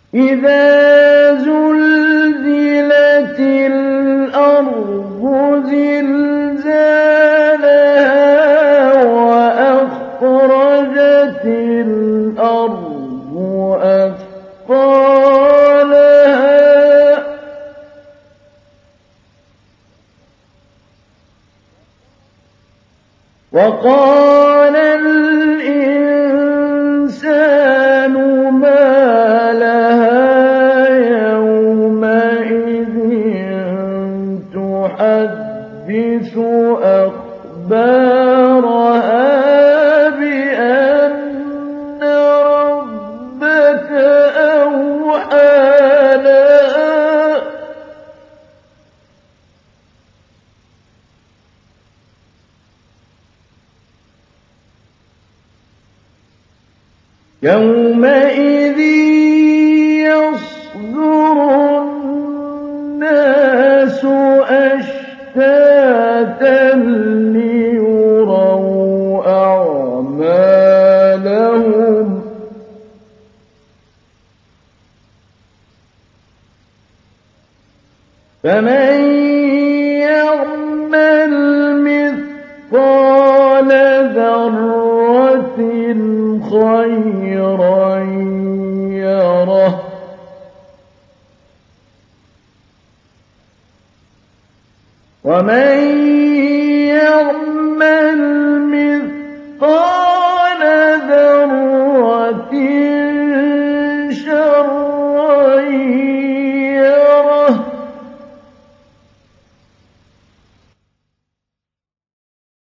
إِذَا زُلْزِلَتِ الْأَرْضُ زِلْزَالَهَا وَأَخْرَجَتِ الْأَرْضُ أَثْقَالَهَا وَقَالَ الْإِنسَانُ مَا لَهَا يَوْمَئِذٍ تُحَدِّثُ أَخْبَارَهَا بِأَنَّ رَبَّكَ أَوْحَىٰ لَهَا يَوْمَئِذٍ يَصْدُرُ النَّاسُ أَشْتَاتًا لِّيُرَوْا أَعْمَالَهُمْ ۚ فَمَن يَعْمَلْ مِثْقَالَ ذَرَّةٍ خَيْرًا يَرَهُ وَمَن